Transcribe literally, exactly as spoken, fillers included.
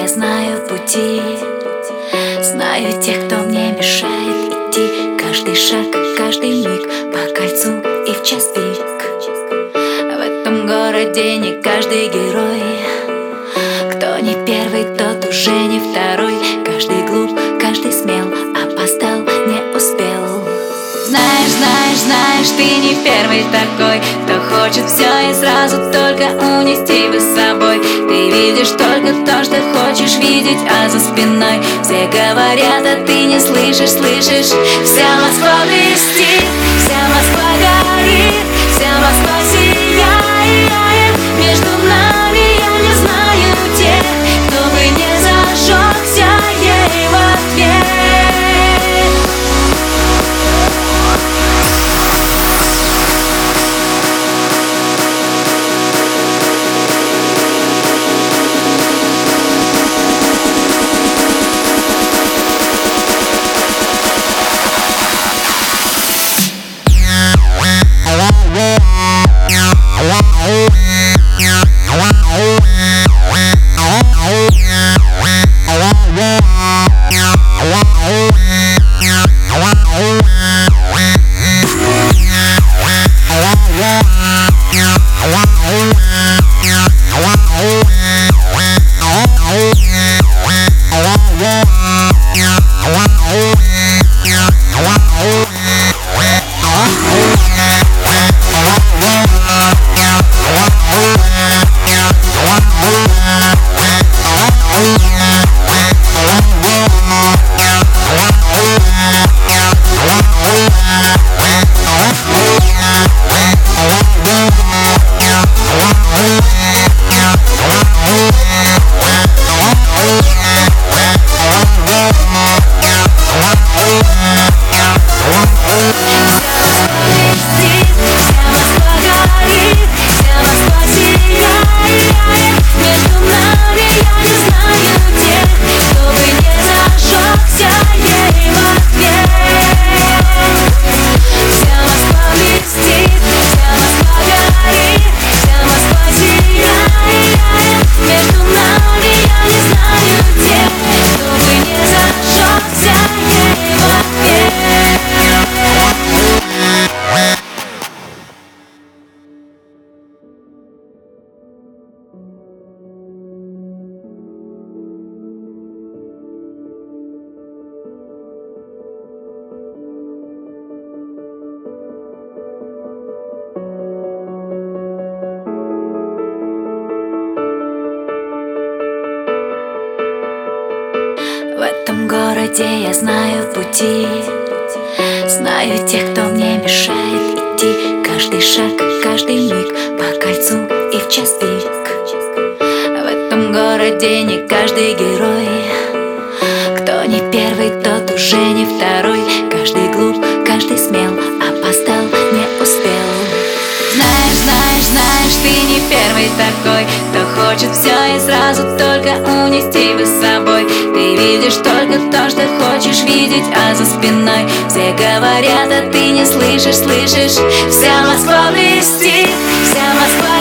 знаю пути, знаю тех, кто мне мешает идти. Каждый шаг, каждый миг по кольцу и в час пик. В этом городе не каждый герой. Кто не первый, тот уже не второй. Каждый глуп, каждый смел, опоздал, не успел. Знаешь, знаешь, знаешь, ты не первый такой, кто хочет все и сразу только унести бы с собой. Ты видишь только то, что хочешь видеть, а за спиной все говорят, а ты не слышишь, слышишь. Вся Москва блестит, вся Москва горит, вся Москва сияет. Между нами я не знаю тех, кто бы не зажегся ей в ответ. В этом городе я знаю пути, знаю тех, кто мне мешает идти. Каждый шаг, каждый миг по кольцу и в час пик. В этом городе не каждый герой. Кто не первый, тот уже не второй. Каждый глуп, каждый смел, опоздал, не успел. Знаешь, знаешь, знаешь, ты не первый такой, кто хочет все и сразу только унести бы с собой. Ты видишь только то, что хочешь видеть, а за спиной все говорят, а ты не слышишь, слышишь. Вся Москва блестит, вся Москва